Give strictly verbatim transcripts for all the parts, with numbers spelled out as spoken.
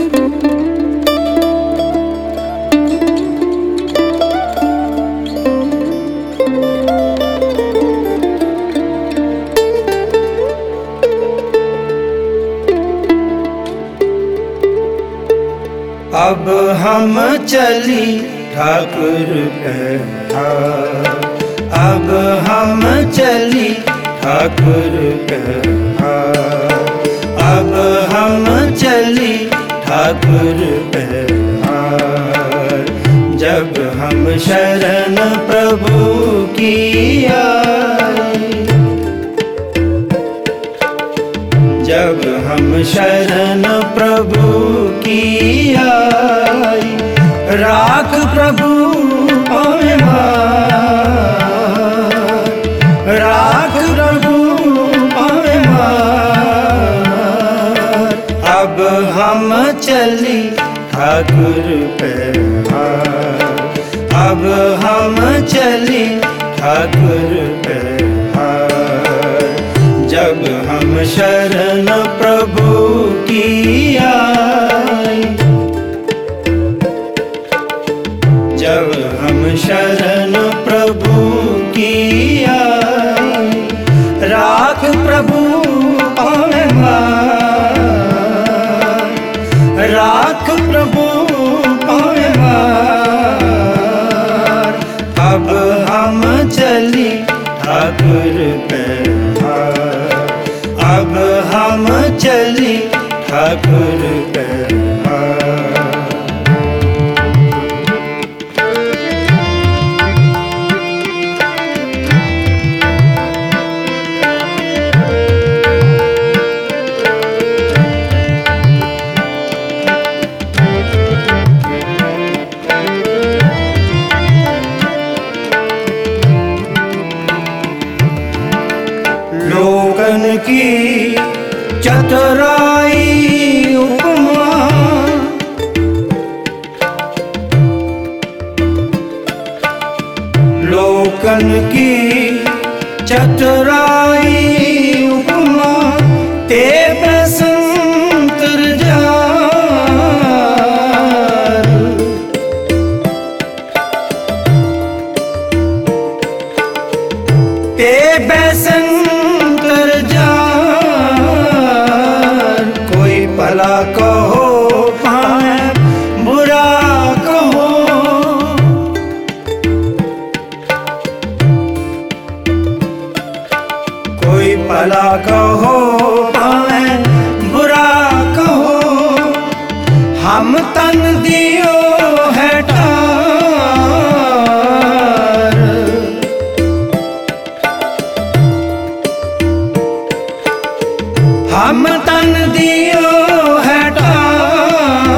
अब हम चली ठाकुर कहाँ, अब हम चली ठाकुर कहाँ, अब हम चली ठाकुर कहाँ। जब हम शरण प्रभु की आई, जब हम शरण प्रभु की आई, राख प्रभु पाँव मार, राख प्रभु पाँव मार। अब हम चली ठाकुर कहाँ, अब हम चली ठाकुर कहाँ। जब हम शरण प्रभु की आई, जब हम शरण प्रभु की आई, राख प्रभु पाँव मार, राख प्रभु पाँव मार। अब हम चली ठाकुर कहाँ, अब हम चली ठाकुर कहाँ। लोगन की चतुराई उपमा, लोगन की चतुराई उपमा, ते बसंतर जार, ते बसंतर जार। कोई भला कहो भावे बुरा कहो, कोई भला कहो भावे बुरा कहो। हम तन दियो है ठार, हम तन दियो है ठार।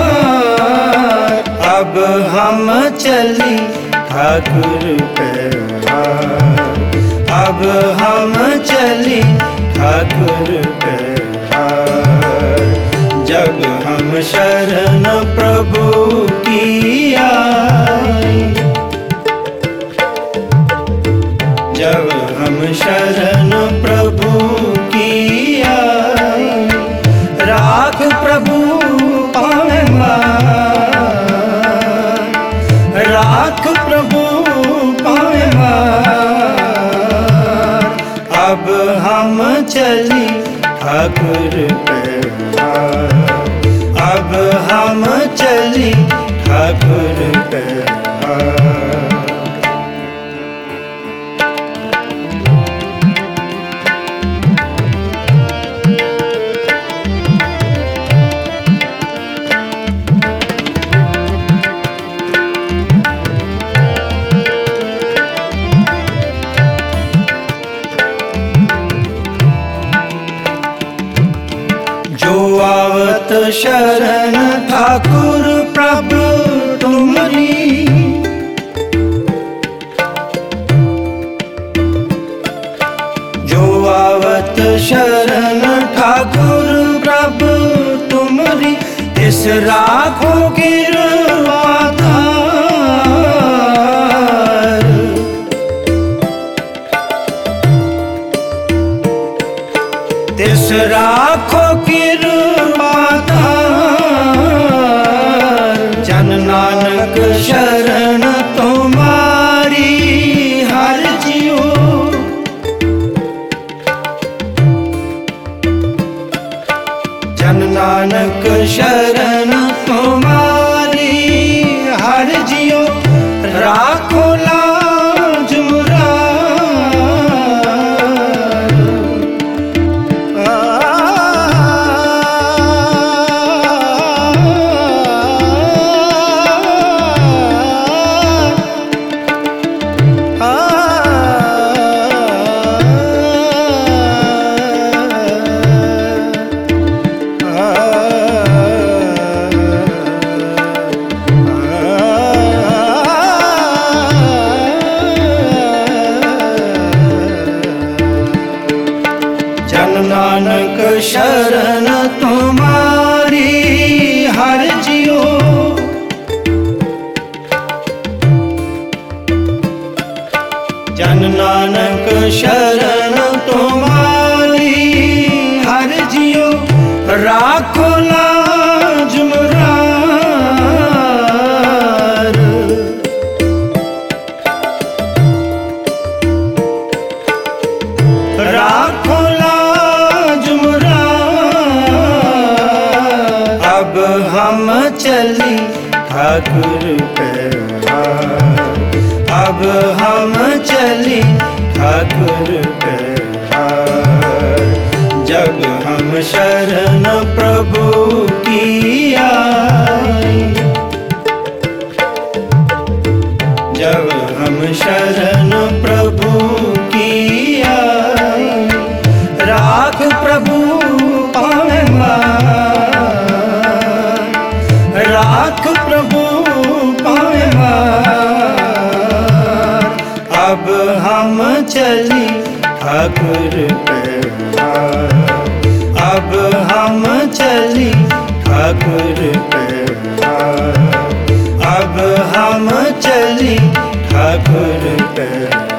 अब हम चली ठाकुर कहाँ, अब हम चली ठाकुर कहाँ। जब हम शरण प्रभु की आई, जब हम शरण प्रभु की आई, राख प्रभु पाँव मार, राख प्रभु पाँव मार। अब हम चली ठाकुर कहाँ, अब हम चली ठाकुर कहाँ। जो आवत शरण ठाकुर प्रभु तुमरी, जो आवत शरण ठाकुर प्रभु तुमरी, इस राखो गिरवा धार, तिस राखो गिरवा धार। नानक शरण तुम्हारी हर जियो। जन नानक शरण तुम्हारी हर जियो, राखो लाज मुरार। नानक शरण तुम्हारी हर जियो। जन नानक शरण तुम्हारी हर जियो, राखो लाज मुरार। राखो अब हम चली ठाकुर पैहार। अब हम चली ठाकुर पैहार। जब हम शरण प्रभु की आई, जब हम शरण प्रभु की आई, राख प्रभु पावे राख प्रभु पावे मार। अब हम चली ठाकुर पैहार। अब हम चली ठाकुर पैहार। अब हम चली ठाकुर पैहार।